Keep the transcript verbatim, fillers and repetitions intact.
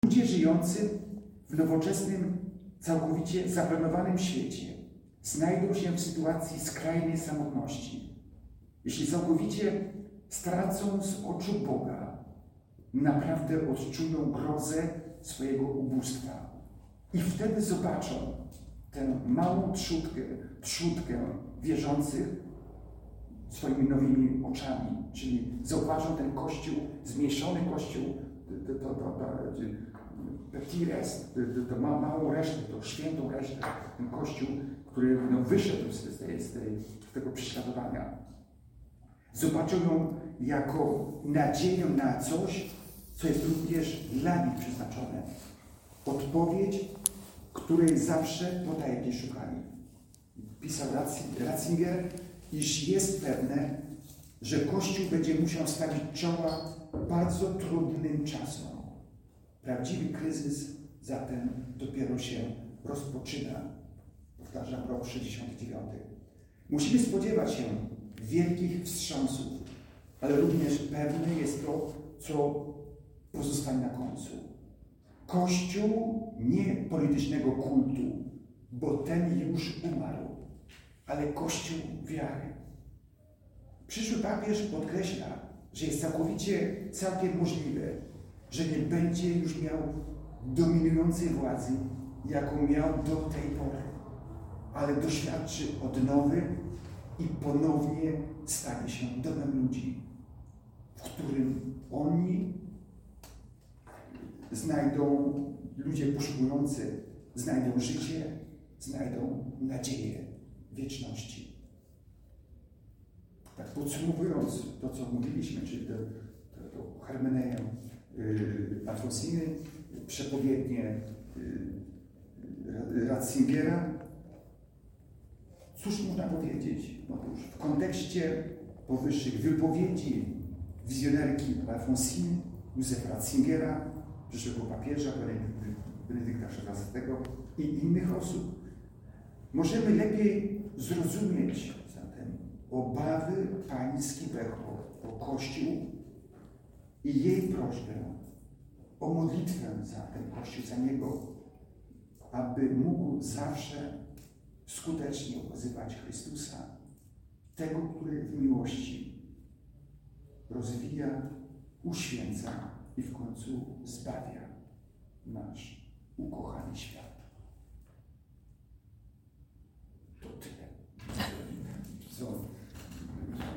Ludzie żyjący w nowoczesnym, całkowicie zaplanowanym świecie znajdą się w sytuacji skrajnej samotności. Jeśli całkowicie stracą z oczu Boga, naprawdę odczują grozę swojego ubóstwa. I wtedy zobaczą tę małą trzódkę, trzódkę wierzących swoimi nowymi oczami. Czyli zauważą ten Kościół, zmniejszony Kościół, to, to, to, to, petit rest, to, to małą resztę, to świętą resztę, ten Kościół, który no, wyszedł z, tej, z, tej, z tego prześladowania. Zobaczą ją jako nadzieję na coś, co jest również dla nich przeznaczone. Odpowiedź, której zawsze potajemnie szukali. Pisał Ratzinger, iż jest pewne, że Kościół będzie musiał stawić czoła bardzo trudnym czasom. Prawdziwy kryzys zatem dopiero się rozpoczyna. Powtarzam, rok sześćdziesiąty dziewiąty. Musimy spodziewać się wielkich wstrząsów, ale również pewne jest to, co pozostanie na końcu. Kościół nie politycznego kultu, bo ten już umarł, ale Kościół wiary. Przyszły papież podkreśla, że jest całkowicie, całkiem możliwe, że nie będzie już miał dominującej władzy, jaką miał do tej pory, ale doświadczy odnowy i ponownie stanie się domem ludzi, w którym oni znajdą, ludzie poszukujący, znajdą życie, znajdą nadzieję wieczności. Tak podsumowując to, co mówiliśmy, czyli to, to, to hermeneuę yy, Alfonsiny, przepowiednie yy, Ratzingera, cóż można powiedzieć? Otóż w kontekście powyższych wypowiedzi wizjonerki Alfonsiny, Józefa Ratzingera, przyszłego papieża, Benedykta szesnastego i innych osób, możemy lepiej zrozumieć zatem obawy pańskie o, o Kościół i jej prośbę o modlitwę za ten Kościół, za niego, aby mógł zawsze skutecznie ukazywać Chrystusa, tego, który w miłości rozwija, uświęca i w końcu zbawia nasz ukochany świat.